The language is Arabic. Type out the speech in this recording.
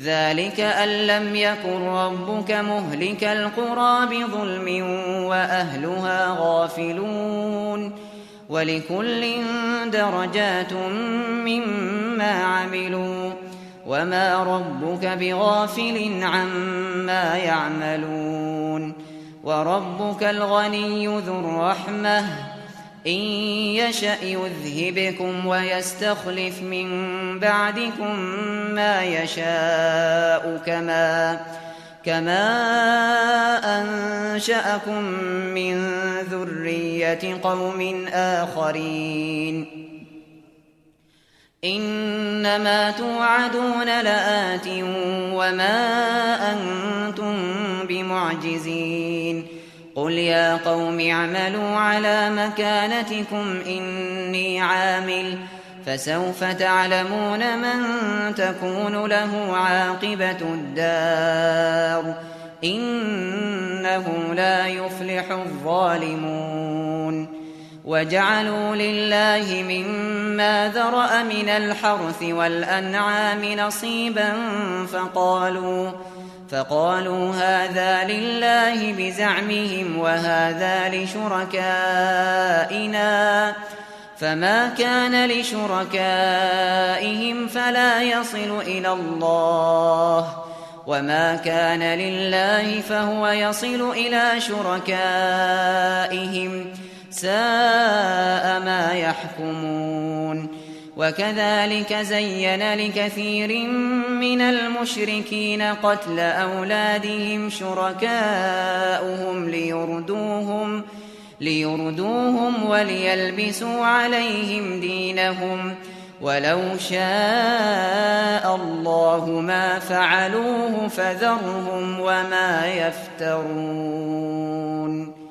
ذلك أن لم يكن ربك مهلك القرى بظلم وأهلها غافلون ولكل درجات مما عملوا وما ربك بغافل عما يعملون وربك الغني ذو الرحمة إن يشأ يذهبكم ويستخلف من بعدكم ما يشاء كما أنشأكم من ذرية قوم آخرين إنما توعدون لآت وما أنتم بمعجزين قل يا قوم اعملوا على مكانتكم إني عامل فسوف تعلمون من تكون له عاقبة الدار إنه لا يفلح الظالمون وجعلوا لله مما ذرأ من الحرث والأنعام نصيبا فقالوا هذا لله بزعمهم وهذا لشركائنا فما كان لشركائهم فلا يصل إلى الله وما كان لله فهو يصل إلى شركائهم ساء ما يحكمون وكذلك زين لكثير من المشركين قتل أولادهم شركاؤهم ليردوهم وليلبسوا عليهم دينهم ولو شاء الله ما فعلوه فذرهم وما يفترون